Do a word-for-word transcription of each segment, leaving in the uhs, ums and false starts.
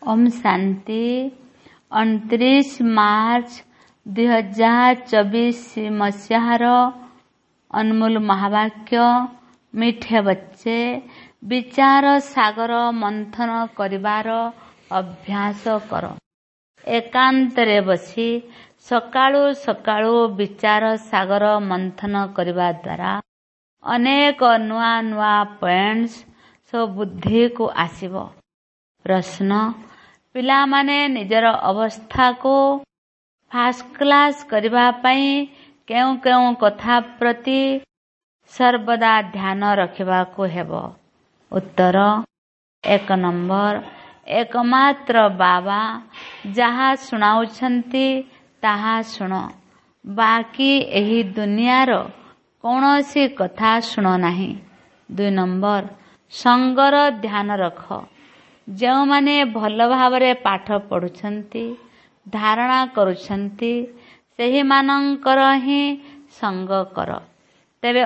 ओम शांति। अणतीस मार्च दुई हजार चौबीस मसीहार अनमोल महावाक्य मिठे बच्चे विचार सागर मंथन करिवार अभ्यास कर। एकांतरे बसी सकाळु सकाळु विचार सागर मंथन करिवा द्वारा अनेक नुआ नुआ पॉइंट्स सब बुद्धि को आसीबो। प्रश्न पिला माने निजर अवस्था को फास्ट क्लास करिवा पई केउ केउ कथा प्रति सर्वदा ध्यान रखिबा को हेबो। उत्तर एक नंबर एकमात्र बाबा जहा सुनाउछंती ताहा सुन, बाकी एही दुनियार कौनसी कथा सुनो नहीं। दुई नंबर संगर ध्यान रख। जो माने भल भावरे पाठ पढ़ुछंती धारणा करुछंती सेही मानंकर ही संग कर, तेबे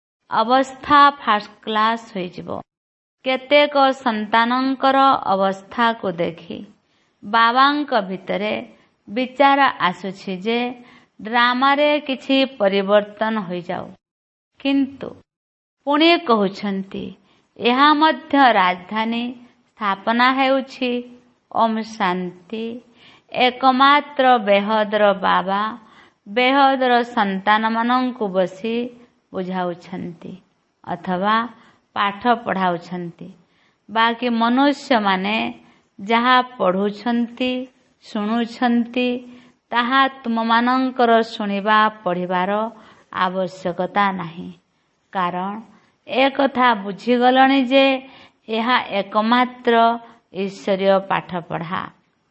अवस्था फास्ट क्लास होई जिवो। केतेक संतानंकर अवस्था को देखी बाबांक भितरे विचार आसुछि जे ड्रामा रे किछि परिवर्तन होई जाऊ, किंतु पुणे कहउछंती एहा मध्य राजधानी स्थापना हेउछि। ओम शांति। एकमात्र बेहदर बाबा बेहदर संतान मानंकु बसी बुझाउछंती अथवा पाठ पढ़ाउछंती। बाकी मनुष्य माने जहा पढ़ुछंती शुणुछंती ताहा तुम मानंकर शुणिबा पढ़िबार आवश्यकता नहीं। कारण एक कथा बुझीगलणी जे यह एकमात्र ईश्वरीय पाठ पढ़ा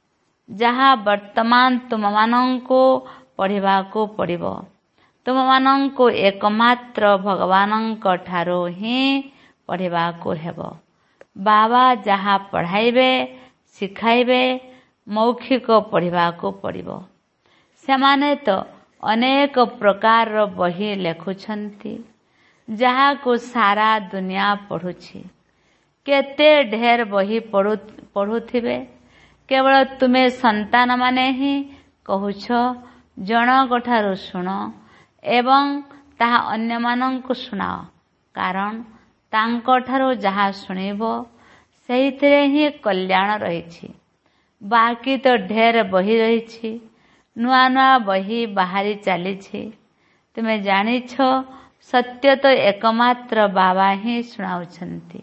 जहा वर्तमान तुम मानंको पढ़िबा को पड़िबो। तुम मानंको एकमात्र भगवानंक ठारो ही पढ़िबा को हेबो। बाबा जहा पढ़ाइबे सिखाइबे मौखिक पढ़िबा को पड़िबो। सेमाने तो अनेक प्रकार रो बही लेखुछंती जहा को सारा दुनिया पढ़ुछि। केते ढेर बही पढ़ु पढ़ुथिबे, केवल तुमे संतान माने ही कहुछ जनक ठारो शुण एवं ताहा अन्य मानंकु सुनाओ। कारण तांक ठारो जहा सुनिबो सेहितरे ही कल्याण रहिछि। बाकी तो ढेर बही रहिछि, नुआ नुआ बही बाहरी चलीछि। तुमे जानिछ सत्य तो एकमात्र बाबा ही सुनाउछंती।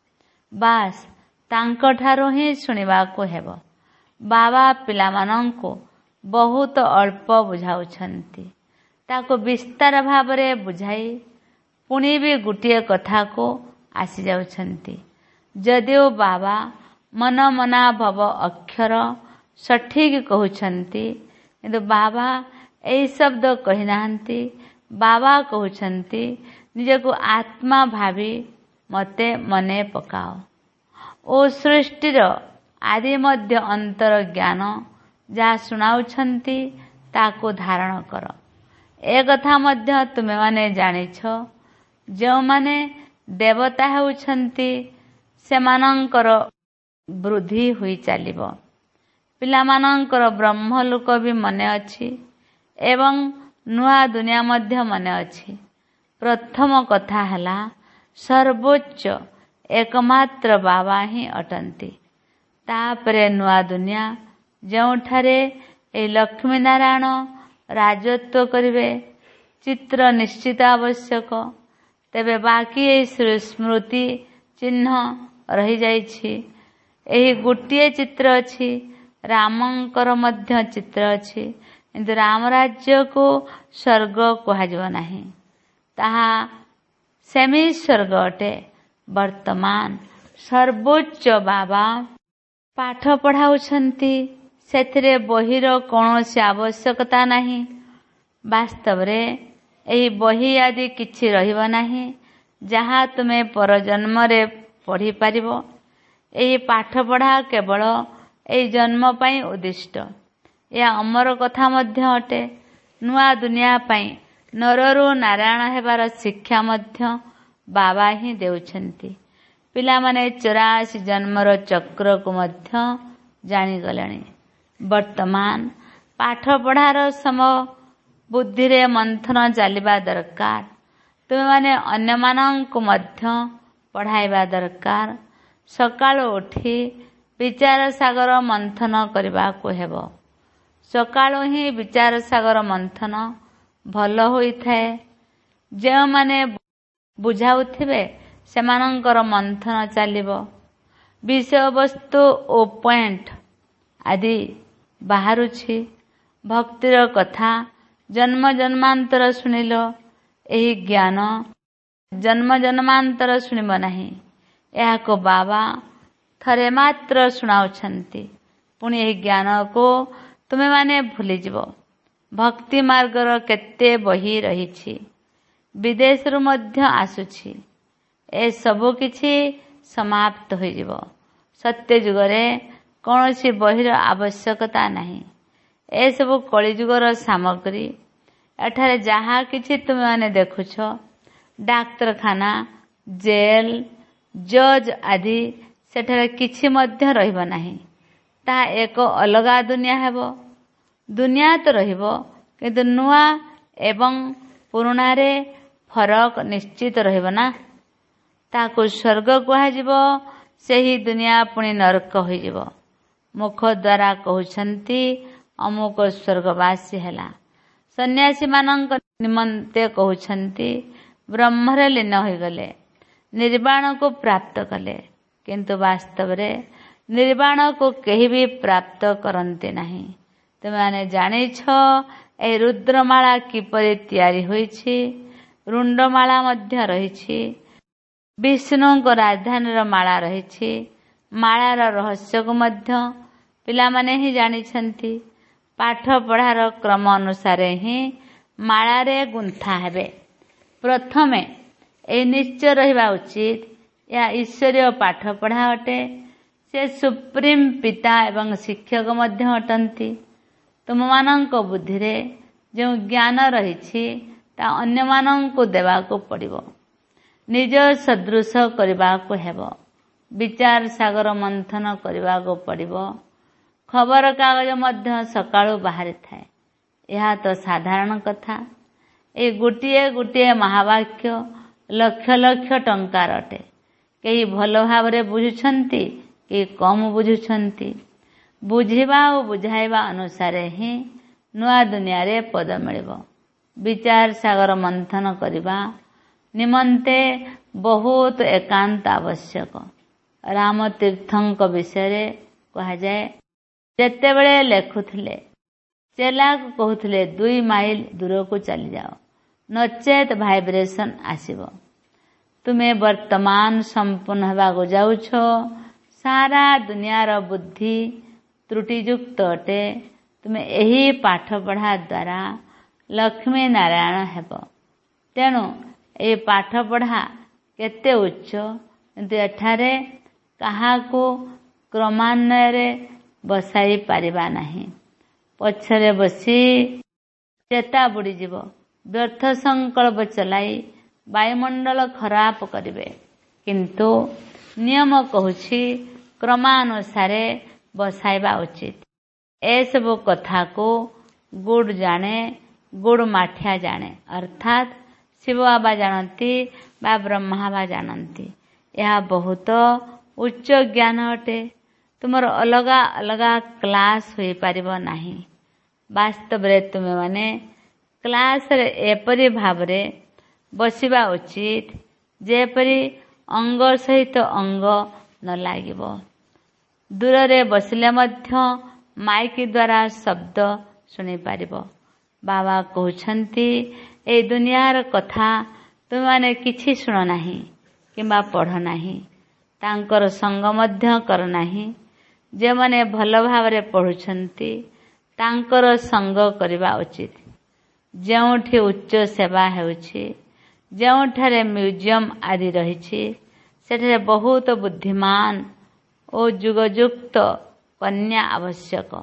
बास तांक ठारो ही सुनिबा को हेबो। बाबा पिला मानंको बहुत अल्प बुझाउछंती, ताको विस्तार भावरे बुझाई पुणी भी गुटिए कथा को आसी जाउछंती। जदिओ बाबा मन मना भव अक्षर सठिक कहउछंती, किंतु बाबा एई शब्द कहि नाहंती। बाबा कहउछंती निजको आत्मा भावी मते मने पकाओ। ओ सृष्टिर आदि मध्य अंतर ज्ञान जहा सुनाउछंती ताको धारण कर। ए कथा मध्य तुमे माने जानिछ जो माने देवता हेउछंती सेमानंकर वृद्धि हुई चलिबो। पिला मानंकर ब्रह्मलोक भी मने अछि एवं नुआ दुनिया मध्य मने अछि। प्रथम कथा हला सर्वोच्च एकमात्र बाबा ही अटंती। तापरे नुआ दुनिया जोठारे ए लक्ष्मी नारायण राजत्व करिवे चित्र निश्चित आवश्यक। तेबे बाकी ए स्मृति चिन्ह रही जाइछि। एही गोटिए चित्र अछि, रामंकर मध्य चित्र अछि, किंतु राम राज्य को स्वर्ग कहाजिव नाही। ताहा सेमी स्वर्ग अटे। वर्तमान सर्वोच्च बाबा पाठ पढ़ाउछंती, सेथिरे बहीर कौनसी आवश्यकता नहीं। वास्तव रे एही बही आदि किछि रहिबो नाही जहा तुमे पर जन्म रे पढ़ी पारिबो। एही पाठ पढ़ा केवल एही जन्म पई उद्दिष्ट। या अमर कथा मध्य अटे। नुआ दुनिया पई नररु नारायण हेबार शिक्षा मध्य बाबा ही देउछंती। पिला माने चौरासी जन्मर चक्र को मध्य ଜାଣିଗଲେଣି। ବର୍ତ୍ତମାନ ପାଠ ପଢ଼ାର ସମୟ, ବୁଦ୍ଧିରେ ମନ୍ଥନ ଚାଲିବା ଦରକାର। ତୁମେମାନେ ଅନ୍ୟମାନଙ୍କୁ ମଧ୍ୟ ପଢ଼ାଇବା ଦରକାର। ସକାଳୁ ଉଠି ବିଚାର ସାଗର ମନ୍ଥନ କରିବାକୁ ହେବ। ସକାଳୁ ହିଁ ବିଚାର ସାଗର ମନ୍ଥନ ଭଲ ହୋଇଥାଏ। ଯେଉଁମାନେ ବୁଝାଉଥିବେ ସେମାନଙ୍କର ମନ୍ଥନ ଚାଲିବ। ବିଷୟବସ୍ତୁ ଓ ପଏଣ୍ଟ ଆଦି ବାହାରୁଛି। ଭକ୍ତିର କଥା ଜନ୍ମ ଜନ୍ମାନ୍ତର ଶୁଣିଲ, ଏହି ଜ୍ଞାନ ଜନ୍ମ ଜନ୍ମାନ୍ତର ଶୁଣିବ ନାହିଁ। ଏହାକୁ ବାବା ଥରେ ମାତ୍ର ଶୁଣାଉଛନ୍ତି। ପୁଣି ଏହି ଜ୍ଞାନକୁ ତୁମେମାନେ ଭୁଲିଯିବ। ଭକ୍ତି ମାର୍ଗର କେତେ ବହି ରହିଛି, ବିଦେଶରୁ ମଧ୍ୟ ଆସୁଛି। ଏସବୁ କିଛି ସମାପ୍ତ ହୋଇଯିବ। ସତ୍ୟ ଯୁଗରେ କୌଣସି ବହିର ଆବଶ୍ୟକତା ନାହିଁ। ଏସବୁ କଳିଯୁଗର ସାମଗ୍ରୀ। ଏଠାରେ ଯାହା କିଛି ତୁମେମାନେ ଦେଖୁଛ, ଡାକ୍ତରଖାନା, ଜେଲ, ଜଜ୍ ଆଦି, ସେଠାରେ କିଛି ମଧ୍ୟ ରହିବ ନାହିଁ। ତାହା ଏକ ଅଲଗା ଦୁନିଆ ହେବ। ଦୁନିଆ ତ ରହିବ, କିନ୍ତୁ ନୂଆ ଏବଂ ପୁରୁଣାରେ ଫରକ ନିଶ୍ଚିତ ରହିବ ନା। ତାହାକୁ ସ୍ୱର୍ଗ କୁହାଯିବ। ସେହି ଦୁନିଆ ପୁଣି ନରକ ହୋଇଯିବ। ମୁଖ ଦ୍ୱାରା କହୁଛନ୍ତି ଅମୁକ ସ୍ୱର୍ଗବାସୀ ହେଲା। ସନ୍ନ୍ୟାସୀମାନଙ୍କ ନିମନ୍ତେ କହୁଛନ୍ତି ବ୍ରହ୍ମରେ ଲୀନ ହୋଇଗଲେ, ନିର୍ବାଣକୁ ପ୍ରାପ୍ତ କଲେ। କିନ୍ତୁ ବାସ୍ତବରେ ନିର୍ବାଣକୁ କେହି ବି ପ୍ରାପ୍ତ କରନ୍ତି ନାହିଁ। ତୁମେମାନେ ଜାଣିଛ ଏହି ରୁଦ୍ରମାଳା କିପରି ତିଆରି ହୋଇଛି। ରୁଣ୍ଡମାଳା ମଧ୍ୟ ରହିଛି। ବିଷ୍ଣୁଙ୍କ ରାଜଧାନୀର ମାଳା ରହିଛି। ମାଳାର ରହସ୍ୟକୁ ମଧ୍ୟ ପିଲାମାନେ ହିଁ ଜାଣିଛନ୍ତି। ପାଠ ପଢ଼ାର କ୍ରମ ଅନୁସାରେ ହିଁ ମାଳାରେ ଗୁନ୍ଥା ହେବେ। ପ୍ରଥମେ ଏହି ନିଶ୍ଚୟ ରହିବା ଉଚିତ, ଏହା ଈଶ୍ୱରୀୟ ପାଠ ପଢ଼ା ଅଟେ। ସେ ସୁପ୍ରିମ ପିତା ଏବଂ ଶିକ୍ଷକ ମଧ୍ୟ ଅଟନ୍ତି। ତୁମମାନଙ୍କ ବୁଦ୍ଧିରେ ଯେଉଁ ଜ୍ଞାନ ରହିଛି, ତାହା ଅନ୍ୟମାନଙ୍କୁ ଦେବାକୁ ପଡ଼ିବ। ନିଜ ସଦୃଶ କରିବାକୁ ହେବ। ବିଚାର ସାଗର ମନ୍ଥନ କରିବାକୁ ପଡ଼ିବ। ଖବରକାଗଜ ମଧ୍ୟ ସକାଳୁ ବାହାରିଥାଏ। ଏହା ତ ସାଧାରଣ କଥା। ଏହି ଗୋଟିଏ ଗୋଟିଏ ମହାବାକ୍ୟ ଲକ୍ଷ ଲକ୍ଷ ଟଙ୍କାର ଅଟେ। କେହି ଭଲ ଭାବରେ ବୁଝୁଛନ୍ତି, କେହି କମ୍ ବୁଝୁଛନ୍ତି। ବୁଝିବା ଓ ବୁଝାଇବା ଅନୁସାରେ ହିଁ ନୂଆ ଦୁନିଆରେ ପଦ ମିଳିବ। ବିଚାର ସାଗର ମନ୍ଥନ କରିବା ନିମନ୍ତେ ବହୁତ ଏକାନ୍ତ ଆବଶ୍ୟକ। ରାମତୀର୍ଥଙ୍କ ବିଷୟରେ କୁହାଯାଏ, ଯେତେବେଳେ ଲେଖୁଥିଲେ ଚେଲାକୁ କହୁଥିଲେ ଦୁଇ ମାଇଲ ଦୂରକୁ ଚାଲିଯାଅ, ନଚେତ୍ ଭାଇବ୍ରେସନ ଆସିବ। ତୁମେ ବର୍ତ୍ତମାନ ସମ୍ପୂର୍ଣ୍ଣ ହେବାକୁ ଯାଉଛ। ସାରା ଦୁନିଆର ବୁଦ୍ଧି ତ୍ରୁଟିଯୁକ୍ତ ଅଟେ। ତୁମେ ଏହି ପାଠ ପଢ଼ା ଦ୍ୱାରା ଲକ୍ଷ୍ମୀ ନାରାୟଣ ହେବ। ତେଣୁ ଏହି ପାଠ ପଢ଼ା କେତେ ଉଚ୍ଚ, କିନ୍ତୁ ଏଠାରେ କାହାକୁ କ୍ରମାନ୍ୱୟରେ ବସାଇ ପାରିବା ନାହିଁ। ପଛରେ ବସି ଚେତା ବୁଡ଼ିଯିବ। ବ୍ୟର୍ଥ ସଂକଳ୍ପ ଚଲାଇ ବାୟୁମଣ୍ଡଳ ଖରାପ କରିବେ। କିନ୍ତୁ ନିୟମ କହୁଛି କ୍ରମାନୁସାରେ ବସାଇବା ଉଚିତ। ଏସବୁ କଥାକୁ ଗୁଡ଼ ଜାଣେ, ଗୁଡ଼ ମାଠିଆ ଜାଣେ, ଅର୍ଥାତ୍ ଶିବ ବାବା ଜାଣନ୍ତି ବା ବ୍ରହ୍ମା ବାବା ଜାଣନ୍ତି। ଏହା ବହୁତ ଉଚ୍ଚ ଜ୍ଞାନ ଅଟେ। ତୁମର ଅଲଗା ଅଲଗା କ୍ଲାସ୍ ହୋଇପାରିବ ନାହିଁ। ବାସ୍ତବରେ ତୁମେମାନେ କ୍ଲାସରେ ଏପରି ଭାବରେ ବସିବା ଉଚିତ ଯେପରି ଅଙ୍ଗ ସହିତ ଅଙ୍ଗ ନ ଲାଗିବ। ଦୂରରେ ବସିଲେ ମଧ୍ୟ ମାଇକ ଦ୍ୱାରା ଶବ୍ଦ ଶୁଣିପାରିବ। ବାବା କହୁଛନ୍ତି ଏହି ଦୁନିଆର କଥା ତୁମେମାନେ କିଛି ଶୁଣ ନାହିଁ କିମ୍ବା ପଢ଼ ନାହିଁ। ତାଙ୍କର ସଙ୍ଗ ମଧ୍ୟ କର ନାହିଁ। ଯେଉଁମାନେ ଭଲ ଭାବରେ ପଢ଼ୁଛନ୍ତି ତାଙ୍କର ସଙ୍ଗ କରିବା ଉଚିତ। ଯେଉଁଠି ଉଚ୍ଚ ସେବା ହେଉଛି, ଯେଉଁଠାରେ ମ୍ୟୁଜିୟମ ଆଦି ରହିଛି, ସେଠାରେ ବହୁତ ବୁଦ୍ଧିମାନ ଓ ଯୁଗଯୁକ୍ତ କନ୍ୟା ଆବଶ୍ୟକ।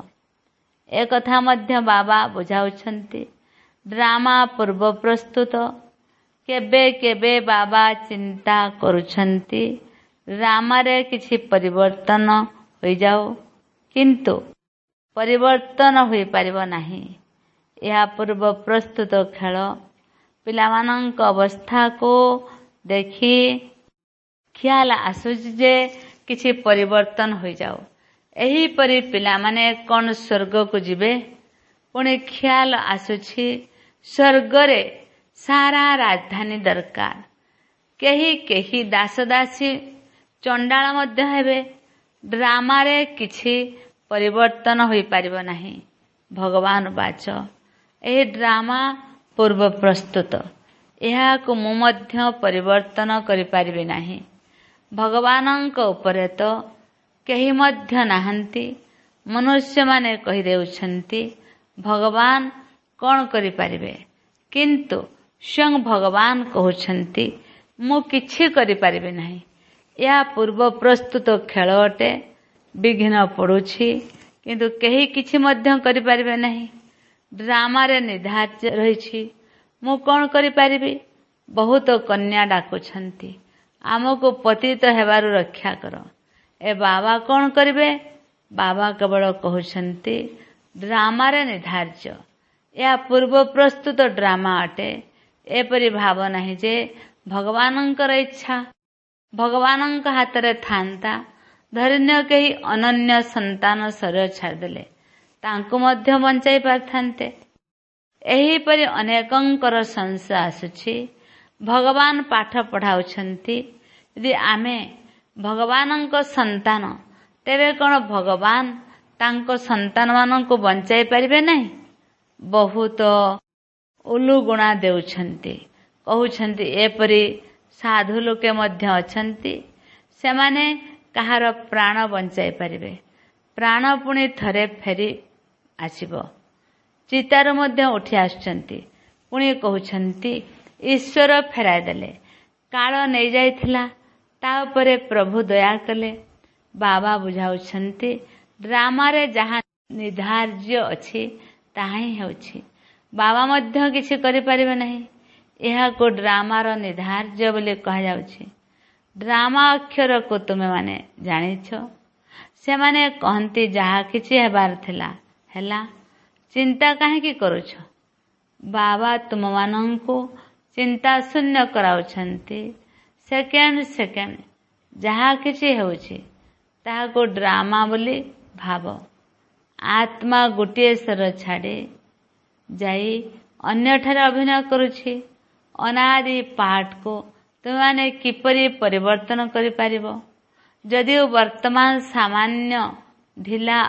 ଏକଥା ମଧ୍ୟ ବାବା ବୁଝାଉଛନ୍ତି। ଡ୍ରାମା ପୂର୍ବ ପ୍ରସ୍ତୁତ। କେବେ କେବେ ବାବା ଚିନ୍ତା କରୁଛନ୍ତି ଡ୍ରାମାରେ କିଛି ପରିବର୍ତ୍ତନ ହୋଇଯାଉ, କିନ୍ତୁ ପରିବର୍ତ୍ତନ ହୋଇପାରିବ ନାହିଁ। ଏହା ପୂର୍ବ ପ୍ରସ୍ତୁତ ଖେଳ ପିଲାମାନଙ୍କ ଅବସ୍ଥାକୁ ଦେଖି ଖିଆଲ ଆସୁଛି ଯେ କିଛି ପରିବର୍ତ୍ତନ ହୋଇଯାଉ। ଏହିପରି ପିଲାମାନେ କ'ଣ ସ୍ୱର୍ଗକୁ ଯିବେ? ପୁଣି ଖିଆଲ ଆସୁଛି ସ୍ୱର୍ଗରେ ସାରା ରାଜଧାନୀ ଦରକାର। କେହି କେହି ଦାସ ଦାସୀ ଚଣ୍ଡାଳ ମଧ୍ୟ ହେବେ। ଡ୍ରାମାରେ କିଛି ପରିବର୍ତ୍ତନ ହୋଇପାରିବ ନାହିଁ। ଭଗବାନ ବାଚ ଏହି ଡ୍ରାମା ପୂର୍ବ ପ୍ରସ୍ତୁତ। ଏହାକୁ ମୁଁ ମଧ୍ୟ ପରିବର୍ତ୍ତନ କରିପାରିବି ନାହିଁ। ଭଗବାନଙ୍କ ଉପରେ ତ କେହି ମଧ୍ୟ ନାହାନ୍ତି। ମନୁଷ୍ୟମାନେ କହିଦେଉଛନ୍ତି ଭଗବାନ କ'ଣ କରିପାରିବେ? କିନ୍ତୁ ସ୍ୱୟଂ ଭଗବାନ କହୁଛନ୍ତି ମୁଁ କିଛି କରିପାରିବି ନାହିଁ। ଏହା ପୂର୍ବ ପ୍ରସ୍ତୁତ ଖେଳ ଅଟେ। ବିଘ୍ନ ପଡ଼ୁଛି କିନ୍ତୁ କେହି କିଛି ମଧ୍ୟ କରିପାରିବେ ନାହିଁ। ଡ୍ରାମାରେ ନିର୍ଦ୍ଧାର୍ଯ୍ୟ ରହିଛି ମୁଁ କ'ଣ କରିପାରିବି? ବହୁତ କନ୍ୟା ଡାକୁଛନ୍ତି ଆମକୁ ପତିତ ହେବାରୁ ରକ୍ଷା କର। ଏ ବାବା କ'ଣ କରିବେ? ବାବା କେବଳ କହୁଛନ୍ତି ଡ୍ରାମାରେ ନିର୍ଦ୍ଧାର୍ଯ୍ୟ। ଏହା ପୂର୍ବ ପ୍ରସ୍ତୁତ ଡ୍ରାମା ଅଟେ। ଏପରି ଭାବ ନାହିଁ ଯେ ଭଗବାନଙ୍କର ଇଚ୍ଛା ଭଗବାନଙ୍କ ହାତରେ ଥାନ୍ତା। ଧରିନିଅ କେହି ଅନନ୍ୟ ସନ୍ତାନ ଶରୀର ଛାଡ଼ିଦେଲେ ତାଙ୍କୁ ମଧ୍ୟ ବଞ୍ଚାଇ ପାରିଥାନ୍ତେ। ଏହିପରି ଅନେକଙ୍କର ସଂଶୟ ଆସୁଛି। ଭଗବାନ ପାଠ ପଢ଼ାଉଛନ୍ତି। ଯଦି ଆମେ ଭଗବାନଙ୍କ ସନ୍ତାନ ତେବେ କ'ଣ ଭଗବାନ ତାଙ୍କ ସନ୍ତାନମାନଙ୍କୁ ବଞ୍ଚାଇ ପାରିବେ ନାହିଁ? ବହୁତ ଉଲୁଗୁଣା ଦେଉଛନ୍ତି। କହୁଛନ୍ତି ଏପରି ସାଧୁ ଲୋକେ ମଧ୍ୟ ଅଛନ୍ତି ସେମାନେ କାହାର ପ୍ରାଣ ବଞ୍ଚାଇ ପାରିବେ। ପ୍ରାଣ ପୁଣି ଥରେ ଫେରି ଆସିବ। ଚିତାରୁ ମଧ୍ୟ ଉଠି ଆସୁଛନ୍ତି। ପୁଣି କହୁଛନ୍ତି ଈଶ୍ୱର ଫେରାଇ ଦେଲେ। କାଳ ନେଇଯାଇଥିଲା ତା ଉପରେ ପ୍ରଭୁ ଦୟା କଲେ। ବାବା ବୁଝାଉଛନ୍ତି ଡ୍ରାମାରେ ଯାହା ନିର୍ଦ୍ଧାର୍ଯ୍ୟ ଅଛି ତାହା ହିଁ ହେଉଛି। ବାବା ମଧ୍ୟ କିଛି କରିପାରିବେ ନାହିଁ। ଏହାକୁ ଡ୍ରାମାର ନିର୍ଦ୍ଧାର୍ଯ୍ୟ ବୋଲି କୁହାଯାଉଛି। ଡ୍ରାମା ଅକ୍ଷରକୁ ତୁମେମାନେ ଜାଣିଛ। ସେମାନେ କହନ୍ତି ଯାହା କିଛି ହେବାର ଥିଲା ହେଲା। ଚିନ୍ତା କାହିଁକି କରୁଛ? ବାବା ତୁମମାନଙ୍କୁ ଚିନ୍ତା ଶୂନ୍ୟ କରାଉଛନ୍ତି। ସେକେଣ୍ଡ ସେକେଣ୍ଡ ଯାହା କିଛି ହେଉଛି ତାହାକୁ ଡ୍ରାମା ବୋଲି ଭାବ। ଆତ୍ମା ଗୋଟିଏ ଶରୀର ଛାଡ଼ି ଯାଇ ଅନ୍ୟଠାରେ ଅଭିନୟ କରୁଛି। ଅନାଦି ପାଠକୁ ତୁମେମାନେ କିପରି ପରିବର୍ତ୍ତନ କରିପାରିବ? ଯଦିଓ ବର୍ତ୍ତମାନ ସାମାନ୍ୟ ଢିଲା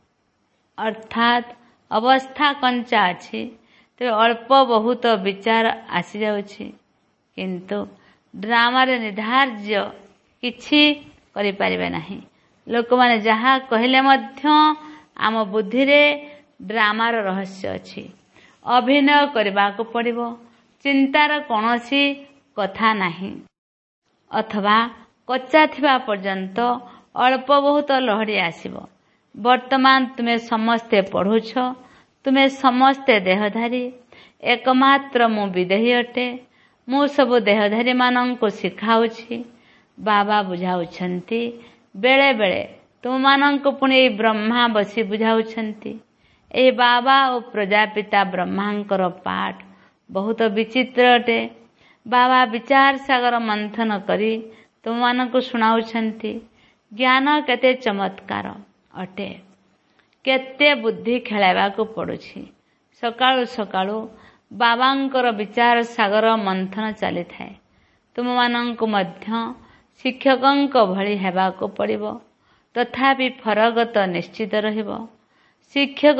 ଅର୍ଥାତ୍ ଅବସ୍ଥା କଞ୍ଚା ଅଛି ତେବେ ଅଳ୍ପ ବହୁତ ବିଚାର ଆସିଯାଉଛି। କିନ୍ତୁ ଡ୍ରାମାରେ ନିର୍ଦ୍ଧାର୍ଯ୍ୟ କିଛି କରିପାରିବେ ନାହିଁ। ଲୋକମାନେ ଯାହା କହିଲେ ମଧ୍ୟ ଆମ ବୁଦ୍ଧିରେ ଡ୍ରାମାର ରହସ୍ୟ ଅଛି। ଅଭିନୟ କରିବାକୁ ପଡ଼ିବ। ଚିନ୍ତାର କୌଣସି କଥା ନାହିଁ। ଅଥବା କଚା ଥିବା ପର୍ଯ୍ୟନ୍ତ ଅଳ୍ପ ବହୁତ ଲହଡ଼ି ଆସିବ। ବର୍ତ୍ତମାନ ତୁମେ ସମସ୍ତେ ପଢ଼ୁଛ। ତୁମେ ସମସ୍ତେ ଦେହଧାରୀ। ଏକମାତ୍ର ମୁଁ ବିଦେହୀ ଅଟେ। ମୁଁ ସବୁ ଦେହଧାରୀମାନଙ୍କୁ ଶିଖାଉଛି। ବାବା ବୁଝାଉଛନ୍ତି। ବେଳେ ବେଳେ ତୁମମାନଙ୍କୁ ପୁଣି ଏହି ବ୍ରହ୍ମା ବସି ବୁଝାଉଛନ୍ତି। ଏହି ବାବା ଓ ପ୍ରଜାପିତା ବ୍ରହ୍ମାଙ୍କର ପାଠ ବହୁତ ବିଚିତ୍ର ଅଟେ। ବାବା ବିଚାର ସାଗର ମନ୍ଥନ କରି ତୁମମାନଙ୍କୁ ଶୁଣାଉଛନ୍ତି। ଜ୍ଞାନ କେତେ ଚମତ୍କାର ଅଟେ। କେତେ ବୁଦ୍ଧି ଖେଳାଇବାକୁ ପଡ଼ୁଛି। ସକାଳୁ ସକାଳୁ ବାବାଙ୍କର ବିଚାର ସାଗର ମନ୍ଥନ ଚାଲିଥାଏ। ତୁମମାନଙ୍କୁ ମଧ୍ୟ ଶିକ୍ଷକଙ୍କ ଭଳି ହେବାକୁ ପଡ଼ିବ। ତଥାପି ଫରକ ତ ନିଶ୍ଚିତ ରହିବ। ଶିକ୍ଷକ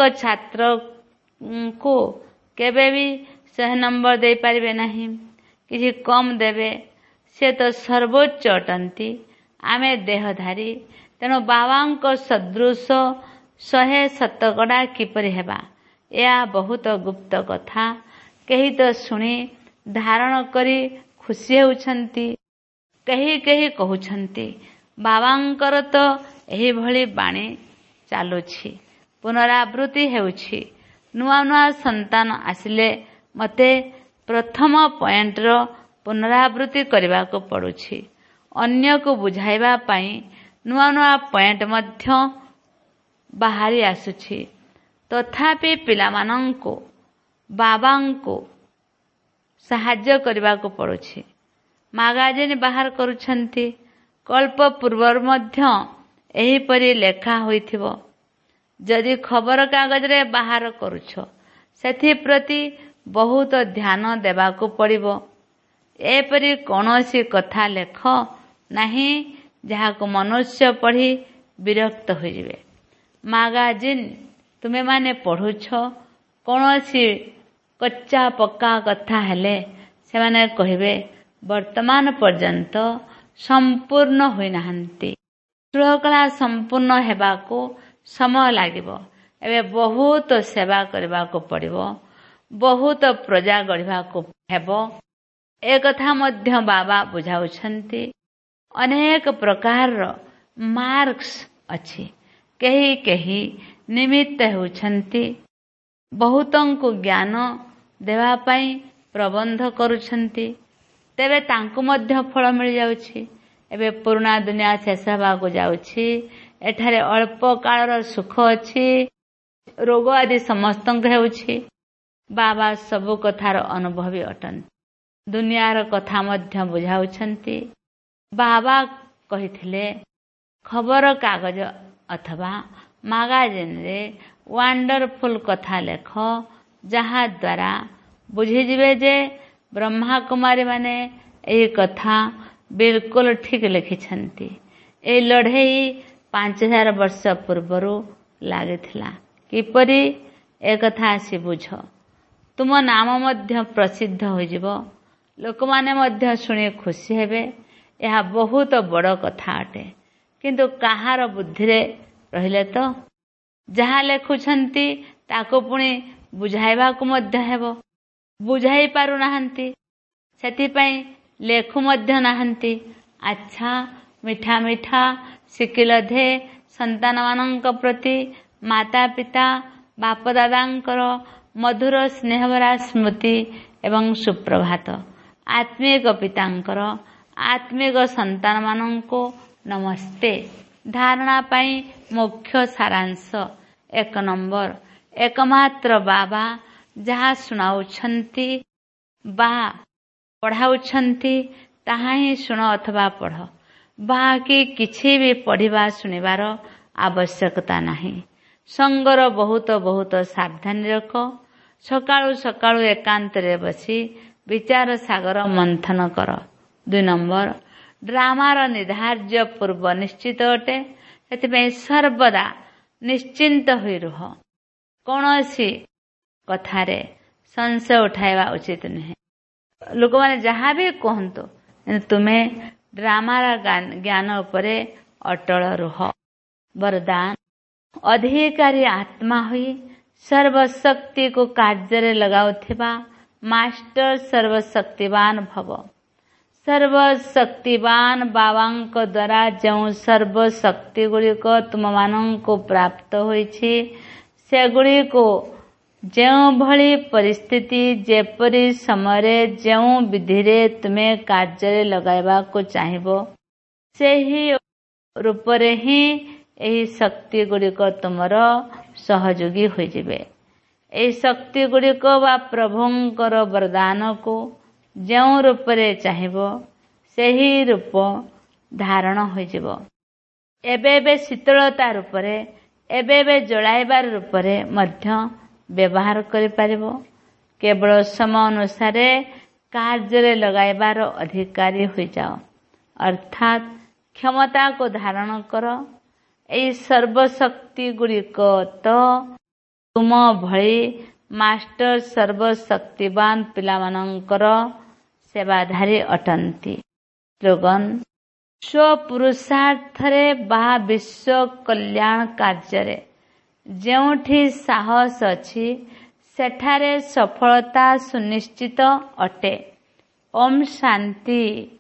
ଛାତ୍ରକୁ କେବେ ବି ଶହେ ନମ୍ବର ଦେଇପାରିବେ ନାହିଁ। କିଛି କମ୍ ଦେବେ। ସେ ତ ସର୍ବୋଚ୍ଚ ଅଟନ୍ତି। ଆମେ ଦେହଧାରୀ। ତେଣୁ ବାବାଙ୍କ ସଦୃଶ ଶହେ ଶତକଡ଼ା କିପରି ହେବା ଏହା ବହୁତ ଗୁପ୍ତ କଥା। କେହି ତ ଶୁଣି ଧାରଣ କରି ଖୁସି ହେଉଛନ୍ତି। କେହି କେହି କହୁଛନ୍ତି ବାବାଙ୍କର ତ ଏହିଭଳି ବାଣୀ ଚାଲୁଛି। ପୁନରାବୃତ୍ତି ହେଉଛି। ନୂଆ ନୂଆ ସନ୍ତାନ ଆସିଲେ ମୋତେ ପ୍ରଥମ ପଏଣ୍ଟର ପୁନରାବୃତ୍ତି କରିବାକୁ ପଡ଼ୁଛି। ଅନ୍ୟକୁ ବୁଝାଇବା ପାଇଁ ନୂଆ ନୂଆ ପଏଣ୍ଟ ମଧ୍ୟ ବାହାରି ଆସୁଛି। ତଥାପି ପିଲାମାନଙ୍କୁ ବାବାଙ୍କୁ ସାହାଯ୍ୟ କରିବାକୁ ପଡୁଛି। ମାଗାଜିନ୍ ବାହାର କରୁଛନ୍ତି। କଳ୍ପ ପୂର୍ବରୁ ମଧ୍ୟ ଏହିପରି ଲେଖା ହୋଇଥିବ। ଯଦି ଖବରକାଗଜରେ ବାହାର କରୁଛ, ସେଥିପ୍ରତି ବହୁତ ଧ୍ୟାନ ଦେବାକୁ ପଡ଼ିବ। ଏପରି କୌଣସି କଥା ଲେଖ ନାହିଁ ଯାହାକୁ ମନୁଷ୍ୟ ପଢ଼ି ବିରକ୍ତ ହୋଇଯିବେ। ମାଗାଜିନ୍ ତୁମେମାନେ ପଢ଼ୁଛ, କୌଣସି କଚ୍ଚା ପକ୍କା କଥା ହେଲେ ସେମାନେ କହିବେ ବର୍ତ୍ତମାନ ପର୍ଯ୍ୟନ୍ତ ସମ୍ପୂର୍ଣ୍ଣ ହୋଇନାହାନ୍ତି। ଶୃଙ୍ଖଳା ସମ୍ପୂର୍ଣ୍ଣ ହେବାକୁ ସମୟ ଲାଗିବ। ଏବେ ବହୁତ ସେବା କରିବାକୁ ପଡ଼ିବ, ବହୁତ ପ୍ରଜା ଗଢ଼ିବାକୁ ହେବ। ଏକଥା ମଧ୍ୟ ବାବା ବୁଝାଉଛନ୍ତି। ଅନେକ ପ୍ରକାରର ମାର୍କସ୍ ଅଛି। କେହି କେହି ନିମିତ୍ତ ହେଉଛନ୍ତି, ବହୁତଙ୍କୁ ଜ୍ଞାନ ଦେବା ପାଇଁ ପ୍ରବନ୍ଧ କରୁଛନ୍ତି, ତେବେ ତାଙ୍କୁ ମଧ୍ୟ ଫଳ ମିଳିଯାଉଛି। ଏବେ ପୁରୁଣା ଦୁନିଆ ଶେଷ ହେବାକୁ ଯାଉଛି। ଏଠାରେ ଅଳ୍ପ କାଳର ସୁଖ ଅଛି। ରୋଗ ଆଦି ସମସ୍ତଙ୍କୁ ହେଉଛି। ବାବା ସବୁ କଥାର ଅନୁଭବୀ ଅଟନ୍ତି। ଦୁନିଆର କଥା ମଧ୍ୟ ବୁଝାଉଛନ୍ତି। ବାବା କହିଥିଲେ ଖବର କାଗଜ ଅଥବା ମାଗାଜିନରେ ୱାଣ୍ଡରଫୁଲ କଥା ଲେଖ, ଯାହା ଦ୍ୱାରା ବୁଝିଯିବେ ଯେ ବ୍ରହ୍ମାକୁମାରୀମାନେ ଏହି କଥା ବିଲକୁଲ ଠିକ୍ ଲେଖିଛନ୍ତି। ଏହି ଲଢ଼େଇ ପାଞ୍ଚ ହଜାର ବର୍ଷ ପୂର୍ବରୁ ଲାଗିଥିଲା। କିପରି ଏକଥା ଆସି ବୁଝ। ତୁମ ନାମ ମଧ୍ୟ ପ୍ରସିଦ୍ଧ ହୋଇଯିବ। ଲୋକମାନେ ମଧ୍ୟ ଶୁଣି ଖୁସି ହେବେ। ଏହା ବହୁତ ବଡ଼ କଥା ଅଟେ। କିନ୍ତୁ କାହାର ବୁଦ୍ଧିରେ ରହିଲେ ତ ଯାହା ଲେଖୁଛନ୍ତି ତାକୁ ପୁଣି ବୁଝାଇବାକୁ ମଧ୍ୟ ହେବ। ବୁଝାଇ ପାରୁନାହାନ୍ତି, ସେଥିପାଇଁ ଲେଖୁ ମଧ୍ୟ ନାହାନ୍ତି। ଆଚ୍ଛା, ମିଠା ମିଠା ଶିକିଲଧେ ସନ୍ତାନମାନଙ୍କ ପ୍ରତି ମାତା ପିତା ବାପଦାଦାଙ୍କର ମଧୁର ସ୍ନେହଭରା ସ୍ମୃତି ଏବଂ ସୁପ୍ରଭାତ। ଆତ୍ମିକ ପିତାଙ୍କର ଆତ୍ମିକ ସନ୍ତାନମାନଙ୍କୁ ନମସ୍ତେ। ଧାରଣା ପାଇଁ ମୁଖ୍ୟ ସାରାଂଶ ଏକ ନମ୍ବର, ଏକମାତ୍ର ବାବା ଯାହା ଶୁଣାଉଛନ୍ତି ବା ପଢ଼ାଉଛନ୍ତି ତାହା ହିଁ ଶୁଣ ଅଥବା ପଢ଼। ବାକି କିଛି ବି ପଢ଼ିବା ଶୁଣିବାର ଆବଶ୍ୟକତା ନାହିଁ। ସଙ୍ଗର ବହୁତ ବହୁତ ସାବଧାନୀ ରଖ। ସକାଳୁ ସକାଳୁ ଏକାନ୍ତରେ ବସି ବିଚାର ସାଗର ମନ୍ଥନ କର। ଦୁଇ ନମ୍ବର, ଡ୍ରାମାର ନିର୍ଦ୍ଧାର୍ଯ୍ୟ ପୂର୍ବ ନିଶ୍ଚିତ ଅଟେ। ସେଥିପାଇଁ ସର୍ବଦା ନିଶ୍ଚିନ୍ତ ହୋଇ ରୁହ। କୌଣସି କଥାରେ ସଂଶୟ ଉଠାଇବା ଉଚିତ ନୁହେଁ। ଲୋକମାନେ ଯାହା ବି କୁହନ୍ତୁ, କିନ୍ତୁ ତୁମେ ଡ୍ରାମାର ଜ୍ଞାନ ଉପରେ ଅଟଳ ରୁହ। ବରଦାନ, ଅଧିକାରୀ ଆତ୍ମା ହୋଇ ସର୍ବଶକ୍ତିକୁ କାର୍ଯ୍ୟରେ ଲଗାଉଥିବା ମାଷ୍ଟର ସର୍ବଶକ୍ତିବାନ ଭବ। ସର୍ବଶକ୍ତିବାନ ବାବାଙ୍କ ଦ୍ୱାରା ଯେଉଁ ସର୍ବଶକ୍ତି ଗୁଡ଼ିକ ତୁମମାନଙ୍କୁ ପ୍ରାପ୍ତ ହୋଇଛି, ସେଗୁଡ଼ିକୁ ଯେଉଁଭଳି ପରିସ୍ଥିତି, ଯେପରି ସମୟରେ, ଯେଉଁ ବିଧିରେ ତୁମେ କାର୍ଯ୍ୟରେ ଲଗାଇବାକୁ ଚାହିଁବ, ସେହି ରୂପରେ ହିଁ ଏହି ଶକ୍ତି ଗୁଡ଼ିକ ତୁମର ସହଯୋଗୀ ହୋଇଯିବେ। ଏହି ଶକ୍ତି ଗୁଡ଼ିକ ବା ପ୍ରଭୁଙ୍କର ବରଦାନକୁ ଯେଉଁ ରୂପରେ ଚାହିଁବ, ସେହି ରୂପ ଧାରଣ ହୋଇଯିବ। ଏବେ ଏବେ ଶୀତଳତା ରୂପରେ, ଏବେ ଏବେ ଜଳାଇବାର ରୂପରେ ମଧ୍ୟ ବ୍ୟବହାର କରିପାରିବ। କେବଳ ସମୟ ଅନୁସାରେ କାର୍ଯ୍ୟରେ ଲଗାଇବାର ଅଧିକାରୀ ହୋଇଯାଅ, ଅର୍ଥାତ୍ କ୍ଷମତାକୁ ଧାରଣ କର। ଏହି ସର୍ବଶକ୍ତି ଗୁଡ଼ିକ ତ ତୁମ ଭଳି ମାଷ୍ଟର ସର୍ବଶକ୍ତିବାନ ପିଲାମାନଙ୍କର ସେବାଧାରୀ ଅଟନ୍ତି। ସ୍ଲୋଗନ, ସ୍ୱପୁରୁଷାର୍ଥରେ ବା ବିଶ୍ୱ କଲ୍ୟାଣ କାର୍ଯ୍ୟରେ ଯେଉଁଠି ସାହସ ଅଛି, ସେଠାରେ ସଫଳତା ସୁନିଶ୍ଚିତ ଅଟେ। ଓମ୍ ଶାନ୍ତି।